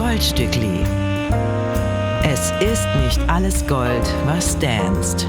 Goldstückli. Es ist nicht alles Gold, was danst.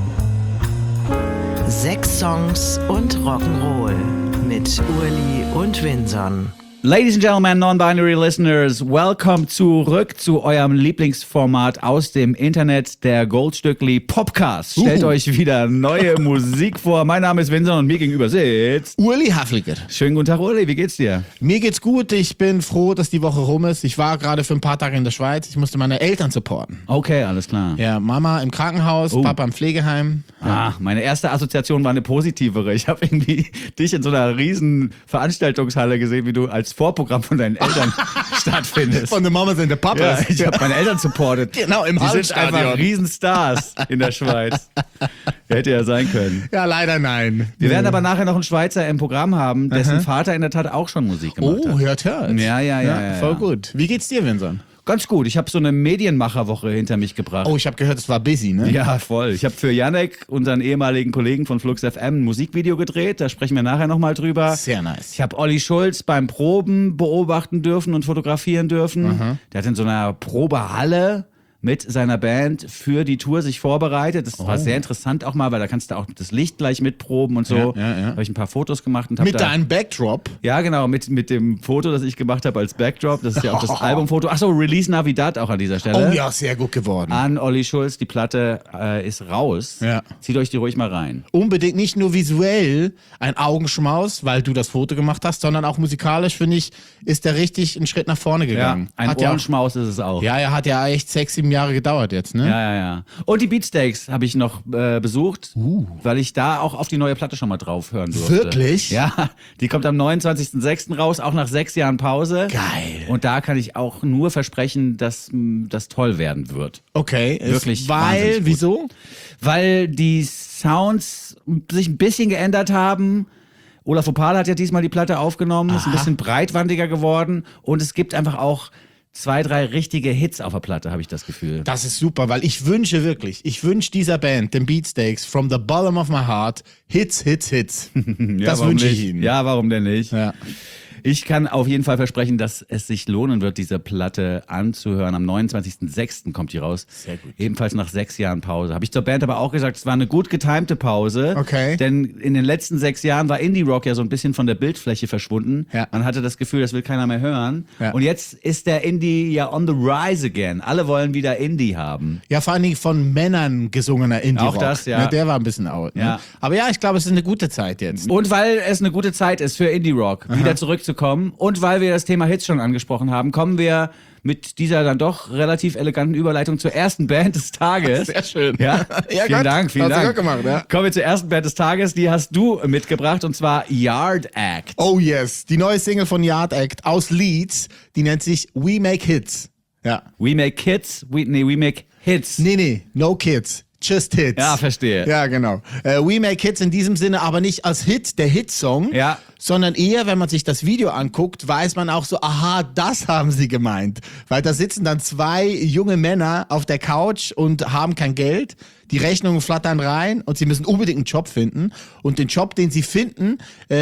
6 Songs und Rock'n'Roll mit Urli und Vinson. Ladies and Gentlemen, Non-Binary Listeners, welcome zurück zu eurem Lieblingsformat aus dem Internet, der Goldstückli Popcast. Stellt euch wieder neue Musik vor. Mein Name ist Vinson und mir gegenüber sitzt Urli Hafliger. Schönen guten Tag, Urli. Wie geht's dir? Mir geht's gut. Ich bin froh, dass die Woche rum ist. Ich war gerade für ein paar Tage in der Schweiz. Ich musste meine Eltern supporten. Okay, alles klar. Ja, Mama im Krankenhaus, Papa im Pflegeheim. Ah, meine erste Assoziation war eine positivere. Ich habe irgendwie dich in so einer riesen Veranstaltungshalle gesehen, wie du als Vorprogramm von deinen Eltern stattfindest. Von der Mama sind der Papa. Ja, ich habe meine Eltern supportet. Genau, im Die sind einfach Hallenstadion. Riesenstars in der Schweiz. Hätte ja sein können. Ja, leider nein. Wir werden aber nachher noch einen Schweizer im Programm haben, dessen Vater in der Tat auch schon Musik gemacht Oh, hat. hört. Ja. Voll gut. Wie geht's dir, Vinson? Ganz gut. Ich habe so eine Medienmacherwoche hinter mich gebracht. Oh, ich habe gehört, es war busy, ne? Ja, voll. Ich habe für Janek, unseren ehemaligen Kollegen von Flux FM, ein Musikvideo gedreht. Da sprechen wir nachher nochmal drüber. Sehr nice. Ich habe Olli Schulz beim Proben beobachten dürfen und fotografieren dürfen. Der hat in so einer Probehalle mit seiner Band für die Tour sich vorbereitet. Das war sehr interessant auch mal, weil da kannst du auch das Licht gleich mitproben und so. Ja. Habe ich ein paar Fotos gemacht und habe Mit deinem Backdrop. Ja, genau, mit dem Foto, das ich gemacht habe als Backdrop. Das ist ja auch das Albumfoto. Achso, Release Navidad auch an dieser Stelle. Oh ja, sehr gut geworden. An Olli Schulz, die Platte ist raus. Ja. Zieht euch die ruhig mal rein. Unbedingt nicht nur visuell ein Augenschmaus, weil du das Foto gemacht hast, sondern auch musikalisch, finde ich, ist der richtig einen Schritt nach vorne gegangen. Ein Hat ja, Ohrenschmaus ist es auch. ja, er hat ja echt 6-7 Jahre gedauert jetzt, ne? Ja. Und die Beatsteaks habe ich noch besucht, weil ich da auch auf die neue Platte schon mal drauf hören durfte. Wirklich? Ja, die kommt am 29.06. raus, auch nach 6 Jahren Pause. Geil. Und da kann ich auch nur versprechen, dass das toll werden wird. Okay. Wirklich Weil, wahnsinnig gut. wieso? Weil die Sounds sich ein bisschen geändert haben. Olaf Opal hat ja diesmal die Platte aufgenommen, ist ein bisschen breitwandiger geworden und es gibt einfach auch 2, 3 richtige Hits auf der Platte, habe ich das Gefühl. Das ist super, weil ich wünsche dieser Band, den Beatsteaks, from the bottom of my heart, Hits. Das warum wünsche ich nicht? ihnen. Ja, warum denn nicht? Ja. Ich kann auf jeden Fall versprechen, dass es sich lohnen wird, diese Platte anzuhören. Am 29.06. kommt die raus. Sehr gut. Ebenfalls nach 6 Jahren Pause. Habe ich zur Band aber auch gesagt, es war eine gut getimte Pause. Okay. Denn in den letzten 6 Jahren war Indie-Rock ja so ein bisschen von der Bildfläche verschwunden. Ja. Man hatte das Gefühl, das will keiner mehr hören. Ja. Und jetzt ist der Indie ja on the rise again. Alle wollen wieder Indie haben. Ja, vor allen Dingen von Männern gesungener Indie-Rock. Auch das, ja. Ne, der war ein bisschen out. Ne? Ja. Aber ja, ich glaube, es ist eine gute Zeit jetzt. Und weil es eine gute Zeit ist für Indie-Rock, wieder zurückzukommen und weil wir das Thema Hits schon angesprochen haben, kommen wir mit dieser dann doch relativ eleganten Überleitung zur ersten Band des Tages. Sehr schön. Ja, Ja, vielen gut. Dank, vielen Hast du Dank. gut gemacht, ja. Kommen wir zur ersten Band des Tages, die hast du mitgebracht und zwar Yard Act. Oh yes, die neue Single von Yard Act aus Leeds, die nennt sich We Make Hits. Ja. We make kids, we make hits. Nee, no kids. Just Hits. Ja, verstehe. Ja, genau. We Make Hits in diesem Sinne aber nicht als Hit, der Hitsong, Ja. sondern eher, wenn man sich das Video anguckt, weiß man auch so, aha, das haben sie gemeint. Weil da sitzen dann 2 junge Männer auf der Couch und haben kein Geld. Die Rechnungen flattern rein und sie müssen unbedingt einen Job finden. Und den Job, den sie finden,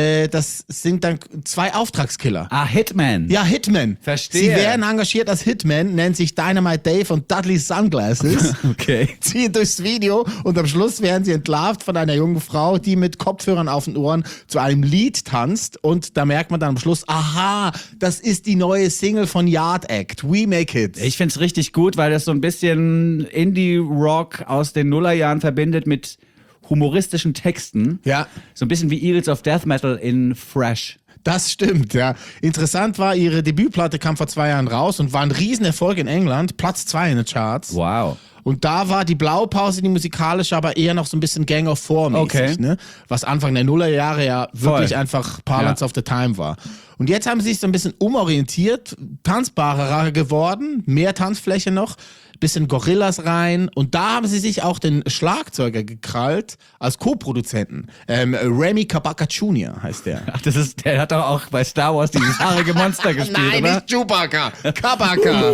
das sind dann 2 Auftragskiller. Ah, Hitman. Ja, Hitman. Verstehe. Sie werden engagiert als Hitman, nennen sich Dynamite Dave und Dudley Sunglasses. Okay. Ziehen durchs Video und am Schluss werden sie entlarvt von einer jungen Frau, die mit Kopfhörern auf den Ohren zu einem Lied tanzt und da merkt man dann am Schluss, aha, das ist die neue Single von Yard Act, We Make Hits. Ich find's richtig gut, weil das so ein bisschen Indie-Rock aus den Nullerjahren verbindet mit humoristischen Texten. Ja. So ein bisschen wie Eagles of Death Metal in Fresh. Das stimmt, ja. Interessant war, ihre Debütplatte kam vor 2 Jahren raus und war ein Riesenerfolg in England, Platz 2 in den Charts. Wow. Und da war die Blaupause, die musikalische, aber eher noch so ein bisschen Gang of Four-mäßig, Okay. ne? Was Anfang der Nullerjahre ja wirklich Voll. einfach Parlance of the Time war. Und jetzt haben sie sich so ein bisschen umorientiert, tanzbarer geworden, mehr Tanzfläche noch, bisschen Gorillas rein und da haben sie sich auch den Schlagzeuger gekrallt als Co-Produzenten. Remy Kabaka Jr. heißt der. Ach, der hat doch auch bei Star Wars dieses haarige Monster gespielt, Nein, oder? nicht Chewbacca, Kabaka.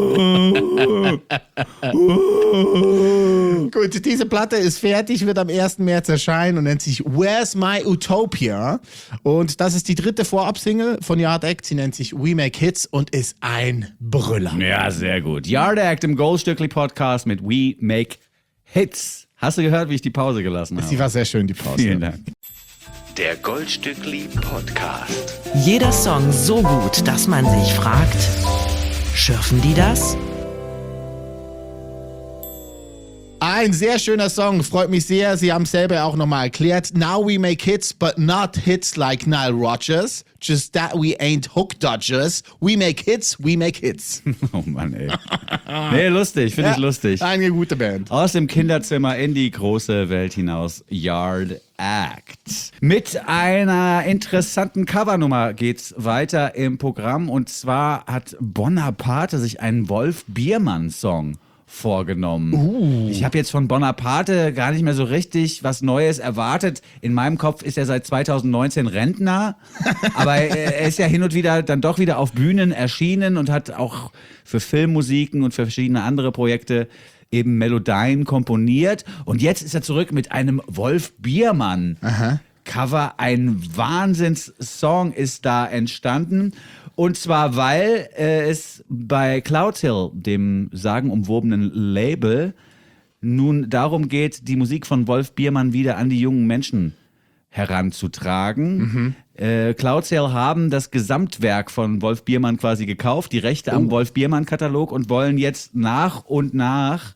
Gut, diese Platte ist fertig, wird am 1. März erscheinen und nennt sich Where's My Utopia? Und das ist die 3. Vorabsingle Single von Yard Act. Sie nennt sich We Make Hits und ist ein Brüller. Ja, sehr gut. Yard Act im Goldstückli-Podcast mit We Make Hits. Hast du gehört, wie ich die Pause gelassen habe? Sie war sehr schön, die Pause. Vielen Dank. Der Goldstückli-Podcast. Jeder Song so gut, dass man sich fragt, schürfen die das? Ein sehr schöner Song, freut mich sehr. Sie haben es selber auch nochmal erklärt. Now we make hits, but not hits like Nile Rodgers. Just that we ain't hook dodgers. We make hits, we make hits. Oh Mann, ey. Nee, lustig, finde ich lustig. Eine gute Band. Aus dem Kinderzimmer in die große Welt hinaus. Yard Act. Mit einer interessanten Covernummer geht's weiter im Programm. Und zwar hat Bonaparte sich einen Wolf Biermann-Song vorgenommen. Ich habe jetzt von Bonaparte gar nicht mehr so richtig was Neues erwartet. In meinem Kopf ist er seit 2019 Rentner, aber er ist ja hin und wieder dann doch wieder auf Bühnen erschienen und hat auch für Filmmusiken und für verschiedene andere Projekte eben Melodien komponiert. Und jetzt ist er zurück mit einem Wolf Biermann Cover. Ein Wahnsinnssong ist da entstanden. Und zwar, weil es bei Cloud Hill, dem sagenumwobenen Label, nun darum geht, die Musik von Wolf Biermann wieder an die jungen Menschen heranzutragen. Cloud Hill haben das Gesamtwerk von Wolf Biermann quasi gekauft, die Rechte am Wolf Biermann-Katalog und wollen jetzt nach und nach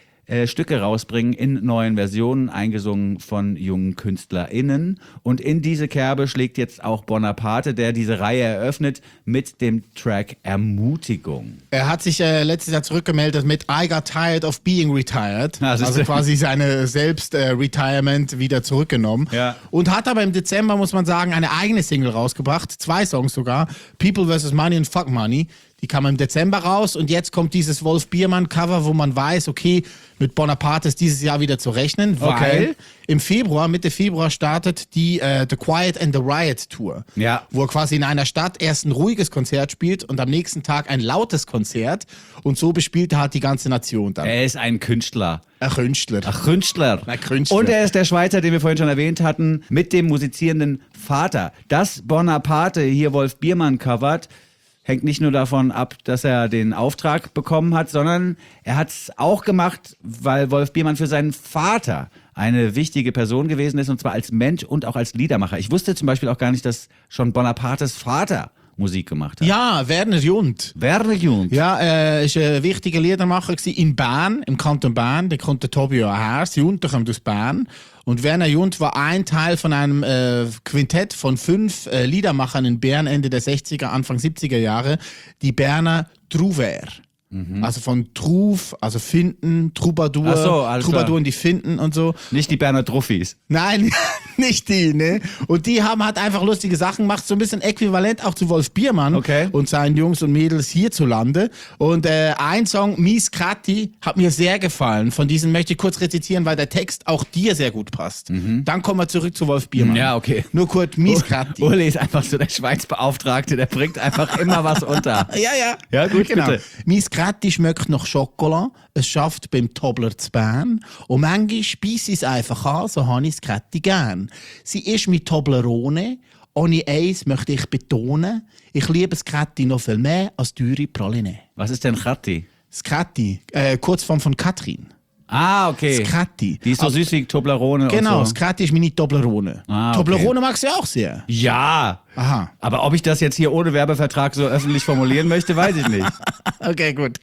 Stücke rausbringen in neuen Versionen, eingesungen von jungen KünstlerInnen. Und in diese Kerbe schlägt jetzt auch Bonaparte, der diese Reihe eröffnet mit dem Track Ermutigung. Er hat sich letztes Jahr zurückgemeldet mit I got tired of being retired. Also quasi seine Selbst-Retirement wieder zurückgenommen. Ja. Und hat aber im Dezember, muss man sagen, eine eigene Single rausgebracht. 2 Songs sogar. People vs. Money und Fuck Money. Die kam im Dezember raus und jetzt kommt dieses Wolf Biermann-Cover, wo man weiß, okay, mit Bonaparte ist dieses Jahr wieder zu rechnen, weil im Februar, Mitte Februar startet die The Quiet and the Riot Tour, wo er quasi in einer Stadt erst ein ruhiges Konzert spielt und am nächsten Tag ein lautes Konzert und so bespielt er halt die ganze Nation dann. Er ist ein Künstler. Ein Künstler. Ach, Künstler. Na, Künstler. Und er ist der Schweizer, den wir vorhin schon erwähnt hatten, mit dem musizierenden Vater. Dass Bonaparte hier Wolf Biermann covert, hängt nicht nur davon ab, dass er den Auftrag bekommen hat, sondern er hat es auch gemacht, weil Wolf Biermann für seinen Vater eine wichtige Person gewesen ist, und zwar als Mensch und auch als Liedermacher. Ich wusste zum Beispiel auch gar nicht, dass schon Bonapartes Vater Musik gemacht hat. Ja, Werner Jund. Werner Jund. Ja, ist ein wichtiger Liedermacher in Bern, im Kanton Bern. Der kommt der Tobi auch her. Das Jund, der kommt aus Bern. Und Werner Jund war ein Teil von einem Quintett von 5 Liedermachern in Bern Ende der 60er, Anfang 70er Jahre. Die Berner Trouver. Also von Truf, also Finden, Troubadour, Troubadour und die Finden und so. Nicht die Berner Truffis. Nein, nicht die, ne? Und die haben halt einfach lustige Sachen gemacht, so ein bisschen äquivalent auch zu Wolf Biermann und seinen Jungs und Mädels hierzulande. Und ein Song, Mies Kratti, hat mir sehr gefallen. Von diesen möchte ich kurz rezitieren, weil der Text auch dir sehr gut passt. Dann kommen wir zurück zu Wolf Biermann. Ja, okay. Nur kurz, Mies Kratti. Uli ist einfach so der Schweizbeauftragte, der bringt einfach immer was unter. Ja. Ja, gut, genau. bitte. Mies Kratti schmeckt nach Schokolade, es schafft beim Tobler zu Bern und manchmal speise ich es einfach an, so habe ich das Kratti gern. Sie ist mit Toblerone, ohne eins möchte ich betonen, ich liebe das Kratti noch viel mehr als teure Praline. Was ist denn Kratti? Das Katti, Kurzform von Katrin. Ah, okay. Das Kratti. Die ist so süß wie Toblerone Genau, und das so. Katti ist meine Toblerone. Ah, okay. Toblerone magst du ja auch sehr. Ja. Aha. Aber ob ich das jetzt hier ohne Werbevertrag so öffentlich formulieren möchte, weiß ich nicht. Okay, gut.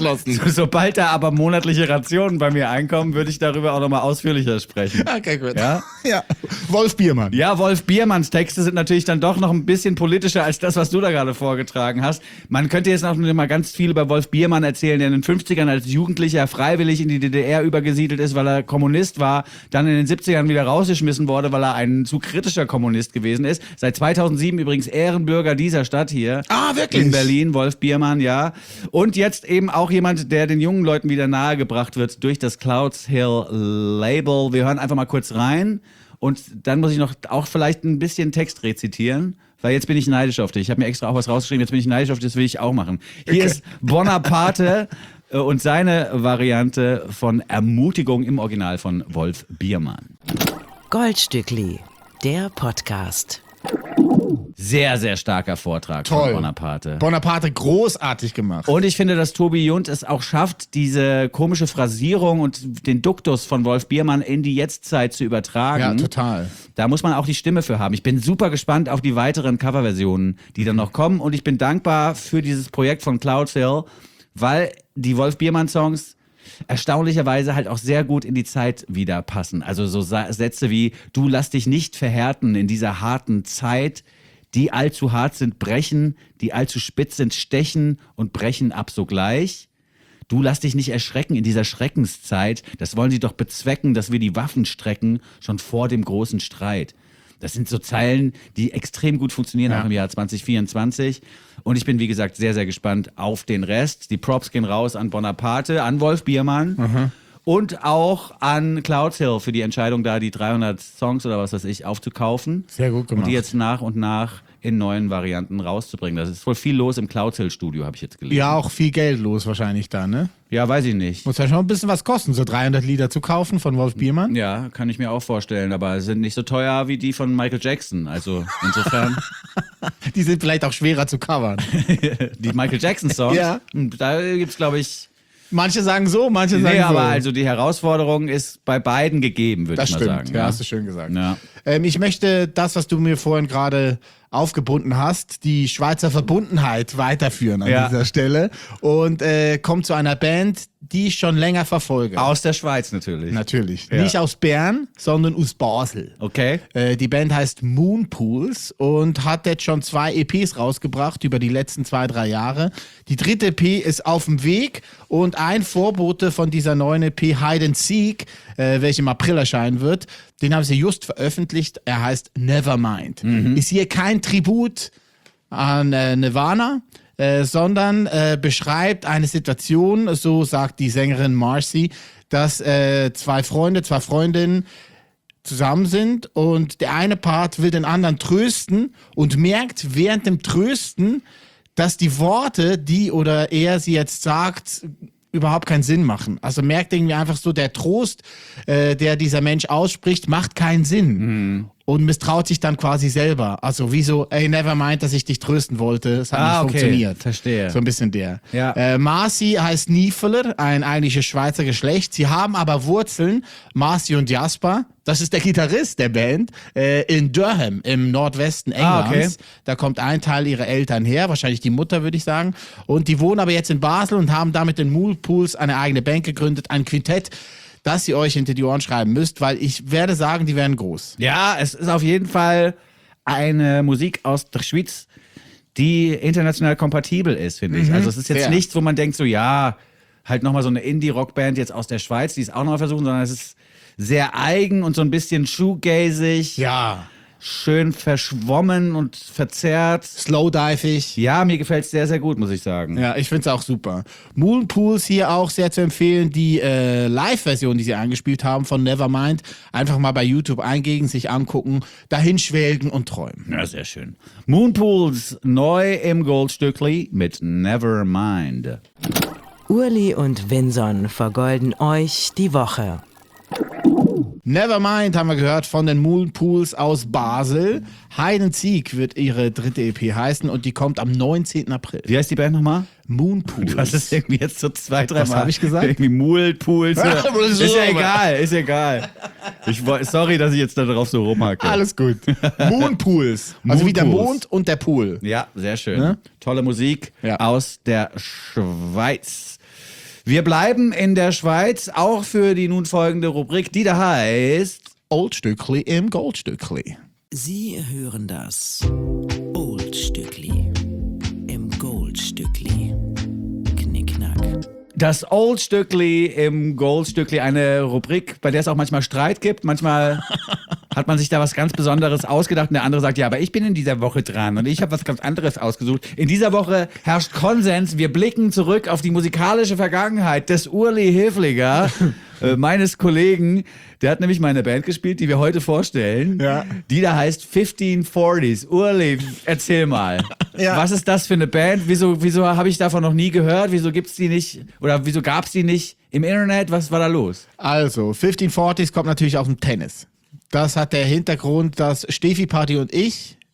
Sobald da aber monatliche Rationen bei mir einkommen, würde ich darüber auch nochmal ausführlicher sprechen. Okay, gut. Ja? Ja. Wolf Biermann. Ja, Wolf Biermanns Texte sind natürlich dann doch noch ein bisschen politischer als das, was du da gerade vorgetragen hast. Man könnte jetzt noch mal ganz viel über Wolf Biermann erzählen, der in den 50ern als Jugendlicher freiwillig in die DDR übergesiedelt ist, weil er Kommunist war, dann in den 70ern wieder rausgeschmissen wurde, weil er ein zu kritischer Kommunist gewesen ist. Seit 2007 übrigens Ehrenbürger dieser Stadt hier. Ah, wirklich? In Berlin, Wolf Biermann, ja. Und jetzt eben auch jemand, der den jungen Leuten wieder nahegebracht wird durch das Cloud Hill Label. Wir hören einfach mal kurz rein und dann muss ich noch auch vielleicht ein bisschen Text rezitieren, weil jetzt bin ich neidisch auf dich. Ich habe mir extra auch was rausgeschrieben, jetzt bin ich neidisch auf dich, das will ich auch machen. Hier ist Bonaparte und seine Variante von Ermutigung im Original von Wolf Biermann. Goldstückli, der Podcast. Sehr, sehr starker Vortrag Toll. von Bonaparte. Bonaparte großartig gemacht. Und ich finde, dass Tobi Jund es auch schafft, diese komische Phrasierung und den Duktus von Wolf Biermann in die Jetztzeit zu übertragen. Ja, total. Da muss man auch die Stimme für haben. Ich bin super gespannt auf die weiteren Coverversionen, die dann noch kommen. Und ich bin dankbar für dieses Projekt von Clouds Hill, weil die Wolf Biermann-Songs erstaunlicherweise halt auch sehr gut in die Zeit wieder passen. Also so Sätze wie, du lass dich nicht verhärten in dieser harten Zeit, die allzu hart sind, brechen, die allzu spitz sind, stechen und brechen ab sogleich. Du lass dich nicht erschrecken in dieser Schreckenszeit, das wollen sie doch bezwecken, dass wir die Waffen strecken, schon vor dem großen Streit. Das sind so Zeilen, die extrem gut funktionieren, auch im Jahr 2024. Und ich bin, wie gesagt, sehr, sehr gespannt auf den Rest. Die Props gehen raus an Bonaparte, an Wolf Biermann und auch an Clouds Hill für die Entscheidung, da die 300 Songs oder was weiß ich aufzukaufen. Sehr gut gemacht. Und die jetzt nach und nach in neuen Varianten rauszubringen. Das ist wohl viel los im Clouds Hill Studio, habe ich jetzt gelesen. Ja, auch viel Geld los wahrscheinlich da, ne? Ja, weiß ich nicht. Muss ja schon ein bisschen was kosten, so 300 Lieder zu kaufen von Wolf Biermann. Ja, kann ich mir auch vorstellen, aber sind nicht so teuer wie die von Michael Jackson. Also insofern. Die sind vielleicht auch schwerer zu covern. Die Michael Jackson-Songs, Ja. da gibt's, glaube ich. Manche sagen so, manche sagen Nee, so. aber also die Herausforderung ist bei beiden gegeben, würde Das ich mal stimmt, sagen. ja, hast du schön gesagt. Ja. Ich möchte das, was du mir vorhin gerade aufgebunden hast, die Schweizer Verbundenheit weiterführen an dieser Stelle und komme zu einer Band, die ich schon länger verfolge. Aus der Schweiz natürlich. Natürlich. Ja. Nicht aus Bern, sondern aus Basel. Okay. Die Band heißt Moonpools und hat jetzt schon 2 EPs rausgebracht über die letzten 2-3 Jahre. Die 3. EP ist auf dem Weg und ein Vorbote von dieser neuen EP, Hide and Seek, welche im April erscheinen wird, den haben sie just veröffentlicht. Er heißt Nevermind. Ist hier kein Tribut an Nirvana, sondern beschreibt eine Situation, so sagt die Sängerin Marcy, dass 2 Freunde, 2 Freundinnen zusammen sind und der eine Part will den anderen trösten und merkt während dem Trösten, dass die Worte, die oder er sie jetzt sagt, überhaupt keinen Sinn machen. Also merkt irgendwie einfach so, der Trost, der dieser Mensch ausspricht, macht keinen Sinn. Und misstraut sich dann quasi selber. Also wie so, ey, never mind, dass ich dich trösten wollte. Es hat nicht funktioniert. Verstehe. So ein bisschen der. Ja. Marcy heißt Niefeler, ein eigentliches Schweizer Geschlecht. Sie haben aber Wurzeln, Marcy und Jasper, das ist der Gitarrist der Band, in Durham im Nordwesten Englands. Da kommt ein Teil ihrer Eltern her, wahrscheinlich die Mutter, würde ich sagen. Und die wohnen aber jetzt in Basel und haben damit den Moonpools eine eigene Band gegründet, ein Quintett, das ihr euch hinter die Ohren schreiben müsst, weil ich werde sagen, die werden groß. Ja, es ist auf jeden Fall eine Musik aus der Schweiz, die international kompatibel ist, finde ich. Also es ist jetzt Fair. nichts, wo man denkt so, ja, halt nochmal so eine Indie-Rock-Band jetzt aus der Schweiz, die es auch nochmal versuchen, sondern es ist sehr eigen und so ein bisschen shoegazig. Ja. Schön verschwommen und verzerrt. Slowdivig. Ja, mir gefällt es sehr, sehr gut, muss ich sagen. Ja, ich finde es auch super. Moonpools hier auch sehr zu empfehlen. Die Live-Version, die sie eingespielt haben von Nevermind, einfach mal bei YouTube eingeben, sich angucken, dahin schwelgen und träumen. Ja, sehr schön. Moonpools neu im Goldstückli mit Nevermind. Urli und Vinson vergolden euch die Woche. Nevermind haben wir gehört von den Moonpools aus Basel. Hide and Seek wird ihre 3. EP heißen und die kommt am 19. April. Wie heißt die Band nochmal? Moonpools. Du hast es irgendwie jetzt so 2-3 Mal. Was hab ich gesagt? Irgendwie Moolpools. Ist ja egal, ist egal. Sorry, dass ich jetzt da drauf so rumhacke. Alles gut. Moonpools. Also wie der Moonpools. Mond und der Pool. Ja, sehr schön. Ja? Tolle Musik Ja. aus der Schweiz. Wir bleiben in der Schweiz, auch für die nun folgende Rubrik, die da heißt... Oldstückli im Goldstückli. Sie hören das Oldstückli im Goldstückli. Knickknack. Das Oldstückli im Goldstückli, eine Rubrik, bei der es auch manchmal Streit gibt. Manchmal hat man sich da was ganz Besonderes ausgedacht und der andere sagt, ja, aber ich bin in dieser Woche dran und ich habe was ganz anderes ausgesucht. In dieser Woche herrscht Konsens. Wir blicken zurück auf die musikalische Vergangenheit des Urli Hilfliger, meines Kollegen. Der hat nämlich meine Band gespielt, die wir heute vorstellen. Ja. Die da heißt 1540s. Urli, erzähl mal. Ja. Was ist das für eine Band? Wieso habe ich davon noch nie gehört? Wieso gibt's die nicht? Oder wieso gab's die nicht im Internet? Was war da los? Also, 1540s kommt natürlich aus dem Tennis. Das hat der Hintergrund, dass Steffi Party und ich,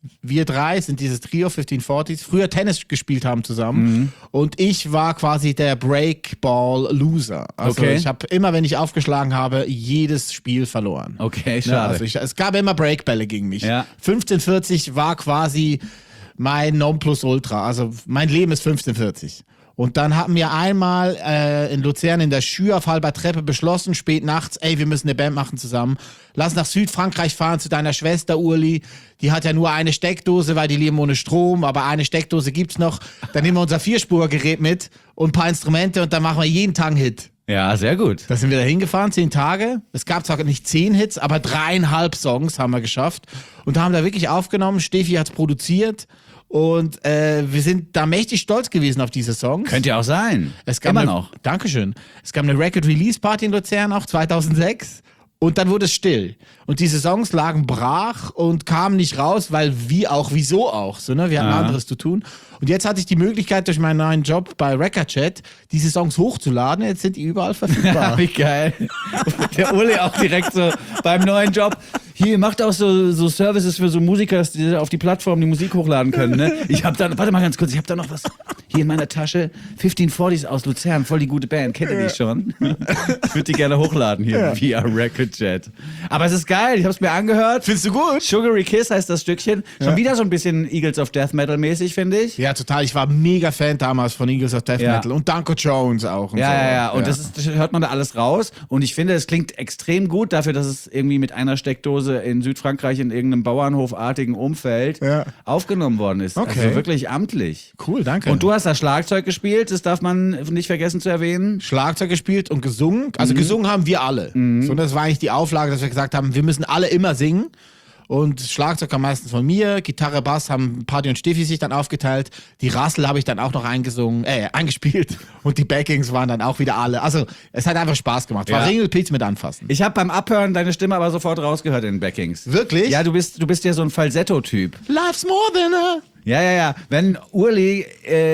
Wir drei sind dieses Trio 1540s, früher Tennis gespielt haben zusammen und ich war quasi der Breakball-Loser. Also ich habe immer, wenn ich aufgeschlagen habe, jedes Spiel verloren. Okay, schade. Ja, also es gab immer Breakbälle gegen mich. Ja. 1540 war quasi mein Nonplusultra, also mein Leben ist 1540. Und dann haben wir einmal in Luzern in der Schür auf halber Treppe beschlossen, spät nachts, ey, wir müssen eine Band machen zusammen. Lass nach Südfrankreich fahren zu deiner Schwester Urli. Die hat ja nur eine Steckdose, weil die leben ohne Strom, aber eine Steckdose gibt's noch. Dann nehmen wir unser Vierspurgerät mit und ein paar Instrumente und dann machen wir jeden Tag einen Hit. Ja, sehr gut. Da sind wir da hingefahren, 10 Tage. Es gab zwar nicht 10 Hits, aber 3,5 Songs haben wir geschafft. Und haben da wirklich aufgenommen. Steffi hat's produziert. Und wir sind da mächtig stolz gewesen auf diese Songs. Könnte ja auch sein. Es gab noch. Dankeschön. Es gab eine Record-Release-Party in Luzern auch 2006 und dann wurde es still. Und diese Songs lagen brach und kamen nicht raus, weil wieso auch. So, ne? Wir hatten anderes zu tun. Und jetzt hatte ich die Möglichkeit, durch meinen neuen Job bei Recordchat diese Songs hochzuladen. Jetzt sind die überall verfügbar. Wie geil. Der Uli auch direkt so beim neuen Job. Hier, macht auch so Services für so Musiker, dass die auf die Plattform die Musik hochladen können. Ne? Ich habe da, warte mal ganz kurz, ich habe da noch was hier in meiner Tasche. 1540s aus Luzern, voll die gute Band. Kennt ihr die schon? Ich würde die gerne hochladen hier via Recordchat. Aber es ist geil, ich habe es mir angehört. Findest du gut? Sugary Kiss heißt das Stückchen. Schon wieder so ein bisschen Eagles of Death Metal mäßig, finde ich. Ja, total. Ich war mega Fan damals von Eagles of Death Metal und Danko Jones auch. Und ja. Und das hört man da alles raus. Und ich finde, es klingt extrem gut dafür, dass es irgendwie mit einer Steckdose in Südfrankreich in irgendeinem Bauernhofartigen Umfeld aufgenommen worden ist. Okay. Also wirklich amtlich. Cool, danke. Und du hast da Schlagzeug gespielt, das darf man nicht vergessen zu erwähnen. Schlagzeug gespielt und gesungen. Also gesungen haben wir alle. So, das war eigentlich die Auflage, dass wir gesagt haben, wir müssen alle immer singen. Und Schlagzeug kam meistens von mir, Gitarre, Bass haben Party und Steffi sich dann aufgeteilt. Die Rassel habe ich dann auch noch eingespielt. Und die Backings waren dann auch wieder alle. Also es hat einfach Spaß gemacht. War Ringelpilz mit anfassen. Ich habe beim Abhören deine Stimme aber sofort rausgehört in den Backings. Wirklich? Ja, du bist ja so ein Falsetto-Typ. Life's more than a... Ja. Wenn Urli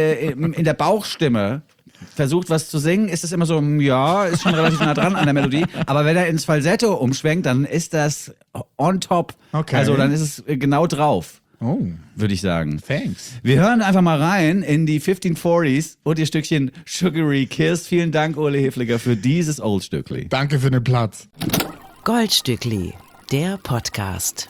in der Bauchstimme versucht, was zu singen, ist es immer so, ja, ist schon relativ nah dran an der Melodie. Aber wenn er ins Falsetto umschwenkt, dann ist das on top. Okay. Also dann ist es genau drauf, würde ich sagen. Thanks. Wir hören einfach mal rein in die 1540s und ihr Stückchen Sugary Kiss. Vielen Dank, Uli Hefliger, für dieses Oldstückli. Danke für den Platz. Goldstückli, der Podcast.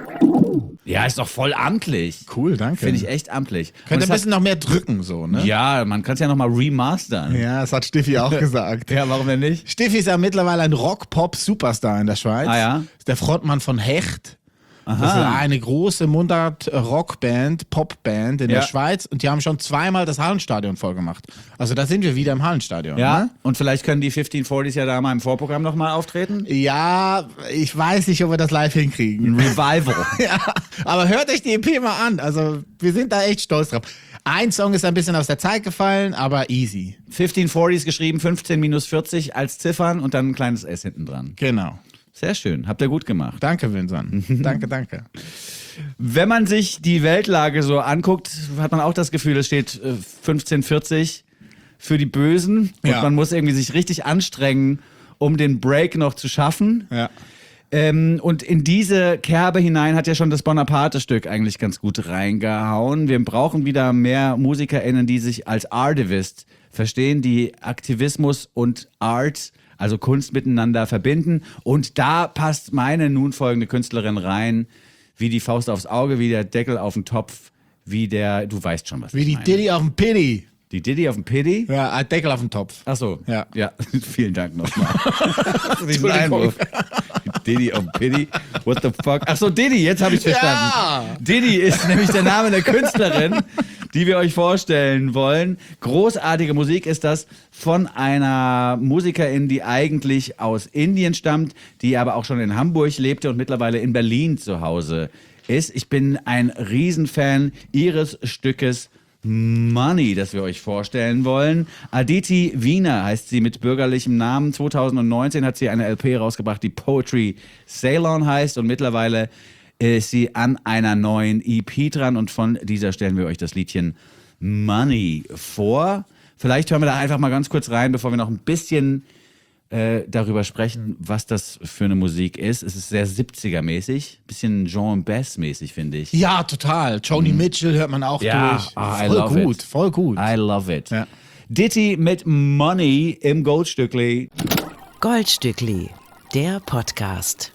Ja, ist doch voll amtlich. Cool, danke. Finde ich echt amtlich. Könnte ein bisschen noch mehr drücken, so, ne? Ja, man kann es ja nochmal remastern. Ja, das hat Steffi auch gesagt. Ja, warum denn nicht? Steffi ist ja mittlerweile ein Rock-Pop-Superstar in der Schweiz. Ah ja? Ist der Frontmann von Hecht. Das ist eine große Mundart-Rockband, Popband in der Schweiz und die haben schon zweimal das Hallenstadion vollgemacht. Also da sind wir wieder im Hallenstadion. Ja, ne? und vielleicht können die 1540s ja da mal im Vorprogramm nochmal auftreten. Ja, ich weiß nicht, ob wir das live hinkriegen. Ein Revival. Ja, aber hört euch die EP mal an. Also wir sind da echt stolz drauf. Ein Song ist ein bisschen aus der Zeit gefallen, aber easy. 1540s geschrieben, 15-40 als Ziffern und dann ein kleines S hinten dran. Genau. Sehr schön, habt ihr gut gemacht. Danke, Vincent. Danke. Wenn man sich die Weltlage so anguckt, hat man auch das Gefühl, es steht 1540 für die Bösen und man muss irgendwie sich richtig anstrengen, um den Break noch zu schaffen. Ja. Und in diese Kerbe hinein hat ja schon das Bonaparte-Stück eigentlich ganz gut reingehauen. Wir brauchen wieder mehr MusikerInnen, die sich als Artivist verstehen, die Aktivismus und Art, also Kunst miteinander verbinden. Und da passt meine nun folgende Künstlerin rein, wie die Faust aufs Auge, wie der Deckel auf den Topf, wie der, du weißt schon, was Wie ich die meine. Diddy auf dem Piddy. Die Diddy auf dem Piddy? Ja, ein Deckel auf dem Topf. Ach so. Ja. Vielen Dank nochmal. Diesen Einwurf. Diddy auf dem Piddy. What the fuck? Ach so, Diddy, jetzt habe ich verstanden. Ja. Diddy ist nämlich der Name der Künstlerin, die wir euch vorstellen wollen. Großartige Musik ist das von einer Musikerin, die eigentlich aus Indien stammt, die aber auch schon in Hamburg lebte und mittlerweile in Berlin zu Hause ist. Ich bin ein Riesenfan ihres Stückes Money, das wir euch vorstellen wollen. Aditi Wiener heißt sie mit bürgerlichem Namen. 2019 hat sie eine LP rausgebracht, die Poetry Ceylon heißt und mittlerweile ist sie an einer neuen EP dran und von dieser stellen wir euch das Liedchen Money vor. Vielleicht hören wir da einfach mal ganz kurz rein, bevor wir noch ein bisschen darüber sprechen, was das für eine Musik ist. Es ist sehr 70er-mäßig, bisschen Jean Bass-mäßig, finde ich. Ja, total. Joni Mitchell hört man auch durch. I love it. Voll gut. I love it. Ja. Ditty mit Money im Goldstückli. Goldstückli, der Podcast.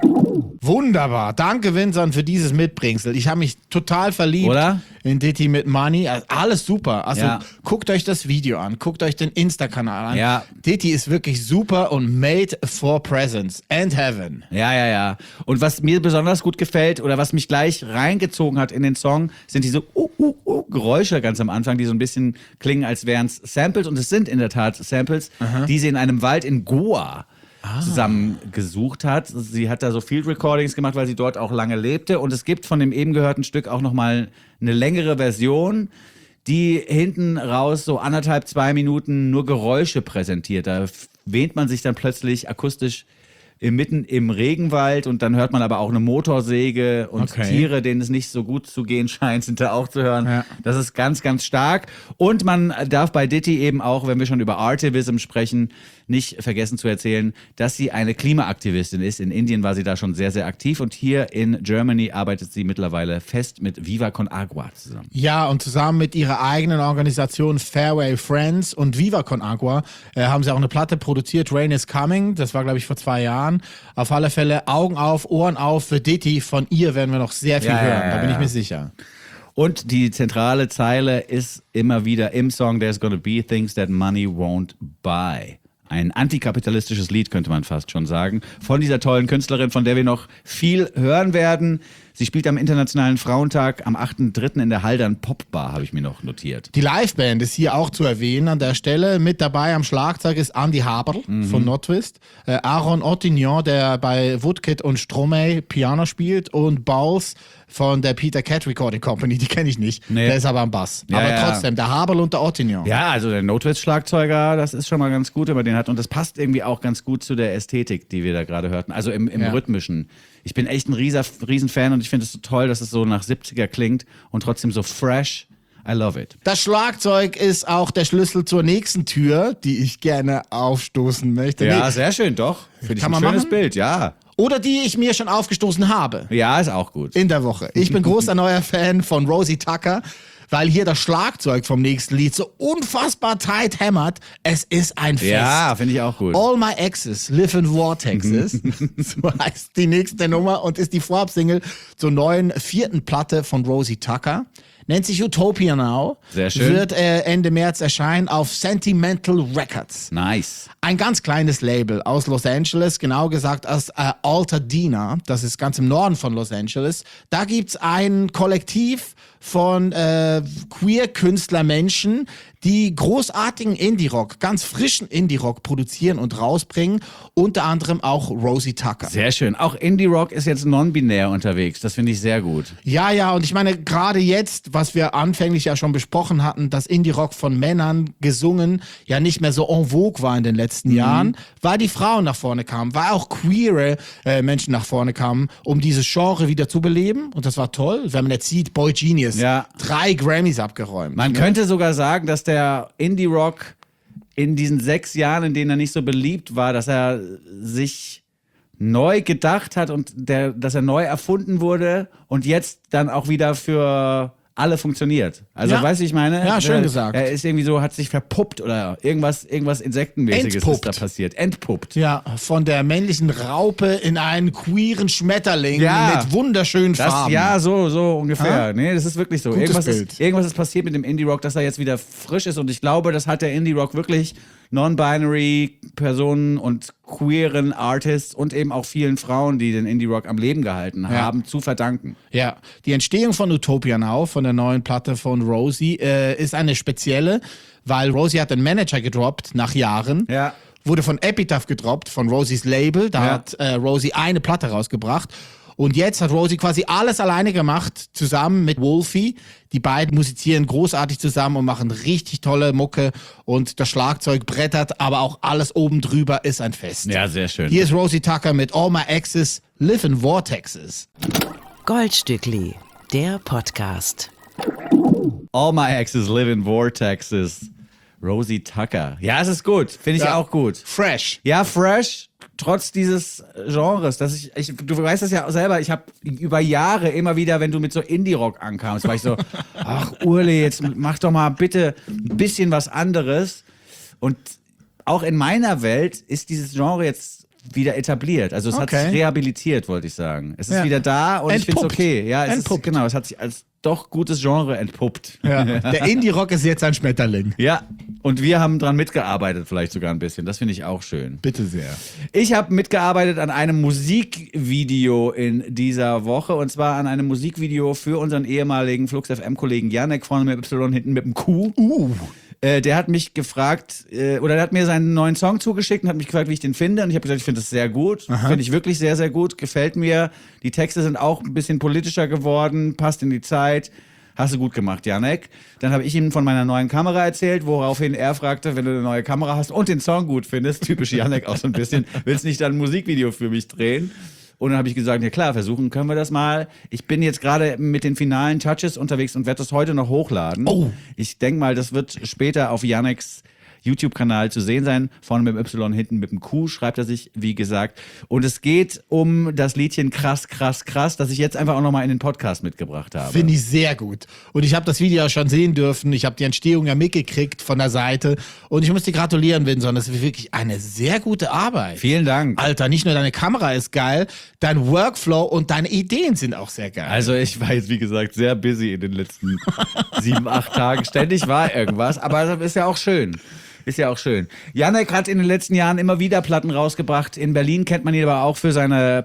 Wunderbar. Danke, Vincent, für dieses Mitbringsel. Ich habe mich total verliebt Oder? in Ditty mit Money. Also alles super. Also Ja. guckt euch das Video an, guckt euch den Insta-Kanal an. Ja. Ditty ist wirklich super und made for presence and heaven. Ja. Und was mir besonders gut gefällt oder was mich gleich reingezogen hat in den Song, sind diese Geräusche ganz am Anfang, die so ein bisschen klingen, als wären es Samples. Und es sind in der Tat Samples, die sie in einem Wald in Goa zusammengesucht hat. Sie hat da so Field Recordings gemacht, weil sie dort auch lange lebte. Und es gibt von dem eben gehörten Stück auch nochmal eine längere Version, die hinten raus so 1,5-2 Minuten nur Geräusche präsentiert. Da wähnt man sich dann plötzlich akustisch mitten im Regenwald und dann hört man aber auch eine Motorsäge und Tiere, denen es nicht so gut zu gehen scheint, sind da auch zu hören. Ja. Das ist ganz, ganz stark. Und man darf bei Ditty eben auch, wenn wir schon über Artivism sprechen, nicht vergessen zu erzählen, dass sie eine Klimaaktivistin ist. In Indien war sie da schon sehr, sehr aktiv und hier in Germany arbeitet sie mittlerweile fest mit Viva Con Agua zusammen. Ja, und zusammen mit ihrer eigenen Organisation Fairway Friends und Viva Con Agua haben sie auch eine Platte produziert, Rain is Coming. Das war, glaube ich, vor 2 Jahren. Auf alle Fälle Augen auf, Ohren auf für Ditty. Von ihr werden wir noch sehr viel hören, da bin ich mir sicher. Und die zentrale Zeile ist immer wieder im Song There's Gonna Be Things That Money Won't Buy. Ein antikapitalistisches Lied, könnte man fast schon sagen, von dieser tollen Künstlerin, von der wir noch viel hören werden. Sie spielt am Internationalen Frauentag am 8.3. in der Haldern Popbar, habe ich mir noch notiert. Die Liveband ist hier auch zu erwähnen an der Stelle. Mit dabei am Schlagzeug ist Andy Haberl von Nordwest, Aaron Ottignon, der bei Woodkid und Stromae Piano spielt und Bowles von der Peter Cat Recording Company, die kenne ich nicht. Nee. Der ist aber am Bass. Ja, aber trotzdem, der Haberl und der Ottignon. Ja, also der Notwitz-Schlagzeuger, das ist schon mal ganz gut, wenn man den hat. Und das passt irgendwie auch ganz gut zu der Ästhetik, die wir da gerade hörten. Also im Rhythmischen. Ich bin echt ein riesen Fan und ich finde es so toll, dass es so nach 70er klingt und trotzdem so fresh. I love it. Das Schlagzeug ist auch der Schlüssel zur nächsten Tür, die ich gerne aufstoßen möchte. Ja, sehr schön, doch. Finde ich ein schönes Bild, ja. Oder die ich mir schon aufgestoßen habe. Ja, ist auch gut. In der Woche. Ich bin großer neuer Fan von Rosie Tucker, weil hier das Schlagzeug vom nächsten Lied so unfassbar tight hämmert. Es ist ein Fest. Ja, finde ich auch gut. All My Exes Live in Vortexes. So heißt die nächste Nummer und ist die Vorabsingle zur neuen 4. Platte von Rosie Tucker. Nennt sich Utopia Now. Sehr schön. Wird Ende März erscheinen auf Sentimental Records. Nice. Ein ganz kleines Label aus Los Angeles, genau gesagt aus Altadena. Das ist ganz im Norden von Los Angeles. Da gibt's ein Kollektiv von Queer-Künstlermenschen, die großartigen Indie-Rock, ganz frischen Indie-Rock produzieren und rausbringen. Unter anderem auch Rosie Tucker. Sehr schön. Auch Indie-Rock ist jetzt non-binär unterwegs. Das finde ich sehr gut. Ja, und ich meine, gerade jetzt, was wir anfänglich ja schon besprochen hatten, dass Indie-Rock von Männern gesungen ja nicht mehr so en vogue war in den letzten Jahren, weil die Frauen nach vorne kamen, weil auch queere Menschen nach vorne kamen, um dieses Genre wieder zu beleben. Und das war toll. Wenn man jetzt sieht, Boy Genius, 3 Grammys abgeräumt. Man könnte sogar sagen, dass der Indie-Rock in diesen 6 Jahren, in denen er nicht so beliebt war, dass er sich neu gedacht hat und dass er neu erfunden wurde und jetzt dann auch wieder für alle funktioniert. Also, weißt du, ich meine? Ja, schön gesagt. Er ist irgendwie so, hat sich verpuppt oder irgendwas Insektenmäßiges ist da passiert. Entpuppt. Ja, von der männlichen Raupe in einen queeren Schmetterling mit wunderschönen Farben. Ja, so ungefähr. Nee, das ist wirklich so. Gutes Irgendwas ist passiert mit dem Indie-Rock, dass er jetzt wieder frisch ist und ich glaube, das hat der Indie-Rock wirklich non-binary Personen und queeren Artists und eben auch vielen Frauen, die den Indie-Rock am Leben gehalten haben, zu verdanken. Ja, die Entstehung von Utopia Now, von der neuen Platte von Rosie, ist eine spezielle, weil Rosie hat einen Manager gedroppt nach Jahren. Ja. Wurde von Epitaph gedroppt, von Rosies Label. Da hat Rosie eine Platte rausgebracht. Und jetzt hat Rosie quasi alles alleine gemacht, zusammen mit Wolfie. Die beiden musizieren großartig zusammen und machen richtig tolle Mucke. Und das Schlagzeug brettert, aber auch alles oben drüber ist ein Fest. Ja, sehr schön. Hier ist Rosie Tucker mit All My Exes Live in Vortexes. Goldstückli, der Podcast. All My Exes Live in Vortexes. Rosie Tucker. Ja, es ist gut. Finde ich auch gut. Fresh. Ja, fresh, trotz dieses Genres. Du weißt das ja auch selber, ich habe über Jahre immer wieder, wenn du mit so Indie-Rock ankamst, war ich so, ach Urli, jetzt mach doch mal bitte ein bisschen was anderes. Und auch in meiner Welt ist dieses Genre jetzt wieder etabliert. Also es hat sich rehabilitiert, wollte ich sagen. Es ist wieder da und ich finde es okay. Ja, es hat sich als doch gutes Genre entpuppt. Ja. Der Indie-Rock ist jetzt ein Schmetterling. Ja, und wir haben dran mitgearbeitet, vielleicht sogar ein bisschen. Das finde ich auch schön. Bitte sehr. Ich habe mitgearbeitet an einem Musikvideo in dieser Woche und zwar an einem Musikvideo für unseren ehemaligen Flux FM-Kollegen Janek, vorne mit Y, hinten mit dem Q. Der hat mich gefragt, oder der hat mir seinen neuen Song zugeschickt und hat mich gefragt, wie ich den finde. Und ich habe gesagt, ich finde das sehr gut. Finde ich wirklich sehr, sehr gut. Gefällt mir. Die Texte sind auch ein bisschen politischer geworden, passt in die Zeit. Hast du gut gemacht, Janek. Dann habe ich ihm von meiner neuen Kamera erzählt, woraufhin er fragte, wenn du eine neue Kamera hast und den Song gut findest, typisch Janek auch so ein bisschen, willst du nicht dann ein Musikvideo für mich drehen? Und dann habe ich gesagt, ja klar, versuchen können wir das mal. Ich bin jetzt gerade mit den finalen Touches unterwegs und werde das heute noch hochladen. Ich denke mal, das wird später auf Janeks YouTube-Kanal zu sehen sein. Vorne mit dem Y, hinten mit dem Q schreibt er sich, wie gesagt. Und es geht um das Liedchen Krass, krass, krass, das ich jetzt einfach auch nochmal in den Podcast mitgebracht habe. Finde ich sehr gut. Und ich habe das Video ja schon sehen dürfen. Ich habe die Entstehung ja mitgekriegt von der Seite. Und ich muss dir gratulieren, Vinson. Das ist wirklich eine sehr gute Arbeit. Vielen Dank. Alter, nicht nur deine Kamera ist geil, dein Workflow und deine Ideen sind auch sehr geil. Also ich war jetzt, wie gesagt, sehr busy in den letzten 7, 8 Tagen. Ständig war irgendwas, aber das ist ja auch schön. Ist ja auch schön. Janek hat in den letzten Jahren immer wieder Platten rausgebracht. In Berlin kennt man ihn aber auch für seine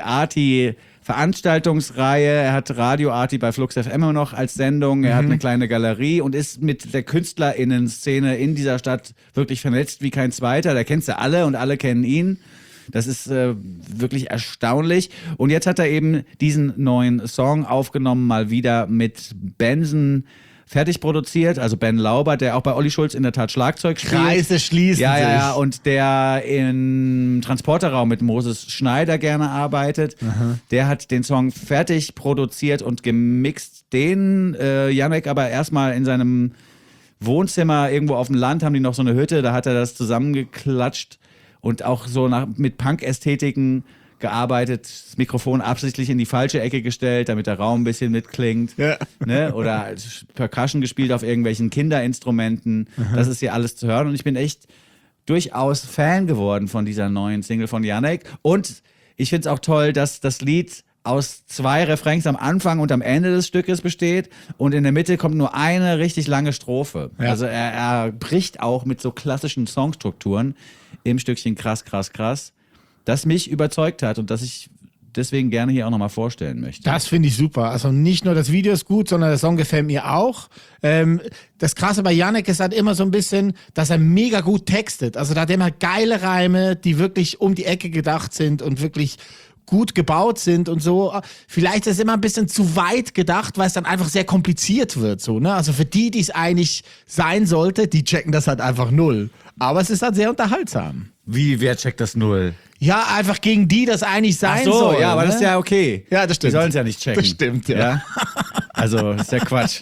Party-Arty-Veranstaltungsreihe. Er hat Radio Arty bei Flux FM immer noch als Sendung. Er hat eine kleine Galerie und ist mit der KünstlerInnen-Szene in dieser Stadt wirklich vernetzt wie kein zweiter. Da kennst du alle und alle kennen ihn. Das ist wirklich erstaunlich. Und jetzt hat er eben diesen neuen Song aufgenommen, mal wieder mit Benson fertig produziert, also Ben Lauber, der auch bei Olli Schulz in der Tat Schlagzeug spielt. Kreise schließen Ja, und der im Transporterraum mit Moses Schneider gerne arbeitet. Der hat den Song fertig produziert und gemixt. Den Janek aber erstmal in seinem Wohnzimmer irgendwo auf dem Land, haben die noch so eine Hütte, da hat er das zusammengeklatscht und auch so mit Punk-Ästhetiken gearbeitet, das Mikrofon absichtlich in die falsche Ecke gestellt, damit der Raum ein bisschen mitklingt. Ja. Ne? Oder Percussion gespielt auf irgendwelchen Kinderinstrumenten. Das ist hier alles zu hören. Und ich bin echt durchaus Fan geworden von dieser neuen Single von Janek. Und ich finde es auch toll, dass das Lied aus 2 Refrains am Anfang und am Ende des Stückes besteht und in der Mitte kommt nur eine richtig lange Strophe. Ja. Also er bricht auch mit so klassischen Songstrukturen im Stückchen Krass, krass, krass, das mich überzeugt hat und das ich deswegen gerne hier auch nochmal vorstellen möchte. Das finde ich super. Also nicht nur das Video ist gut, sondern der Song gefällt mir auch. Das Krasse bei Janek ist halt immer so ein bisschen, dass er mega gut textet. Also da hat er immer geile Reime, die wirklich um die Ecke gedacht sind und wirklich gut gebaut sind und so. Vielleicht ist es immer ein bisschen zu weit gedacht, weil es dann einfach sehr kompliziert wird. So, ne? Also für die es eigentlich sein sollte, die checken das halt einfach null. Aber es ist halt sehr unterhaltsam. Wie, wer checkt das null? Ja, einfach gegen die das eigentlich sein soll. Ach so, ja, aber das ist ja okay. Ja, das stimmt. Die sollen es ja nicht checken. Das stimmt, ja. Also, das ist ja Quatsch.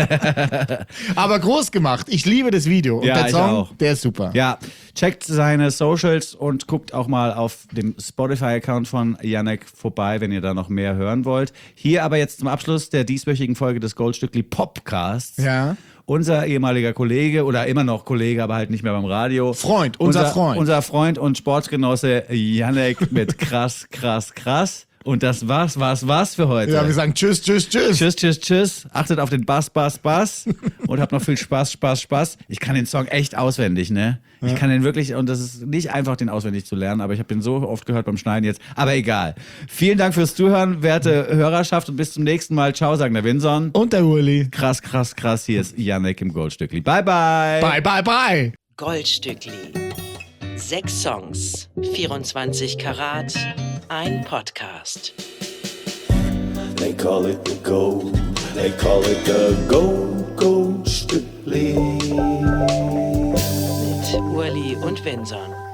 Aber groß gemacht. Ich liebe das Video. Und ja, der Song, der ist super. Ja, checkt seine Socials und guckt auch mal auf dem Spotify-Account von Janek vorbei, wenn ihr da noch mehr hören wollt. Hier aber jetzt zum Abschluss der dieswöchigen Folge des Goldstückli Popcasts. Ja. Unser ehemaliger Kollege oder immer noch Kollege, aber halt nicht mehr beim Radio. Unser Freund. Unser Freund und Sportsgenosse Janek mit Krass, krass, krass. Und das war's für heute. Ja, wir sagen tschüss, tschüss, tschüss. Tschüss, tschüss, tschüss. Achtet auf den Bass, Bass, Bass. Und habt noch viel Spaß, Spaß, Spaß. Ich kann den Song echt auswendig, ne? Ich kann den wirklich, und das ist nicht einfach, den auswendig zu lernen, aber ich habe den so oft gehört beim Schneiden jetzt. Aber egal. Vielen Dank fürs Zuhören, werte Hörerschaft, und bis zum nächsten Mal. Ciao, sagen der Vinson. Und der Uli. Krass, krass, krass. Hier ist Janek im Goldstückli. Bye, bye. Bye, bye, bye. Goldstückli. 6 Songs, 24 Karat, ein Podcast. They call it the gold, they call it the Goldstückli. Mit Urli und Vinson.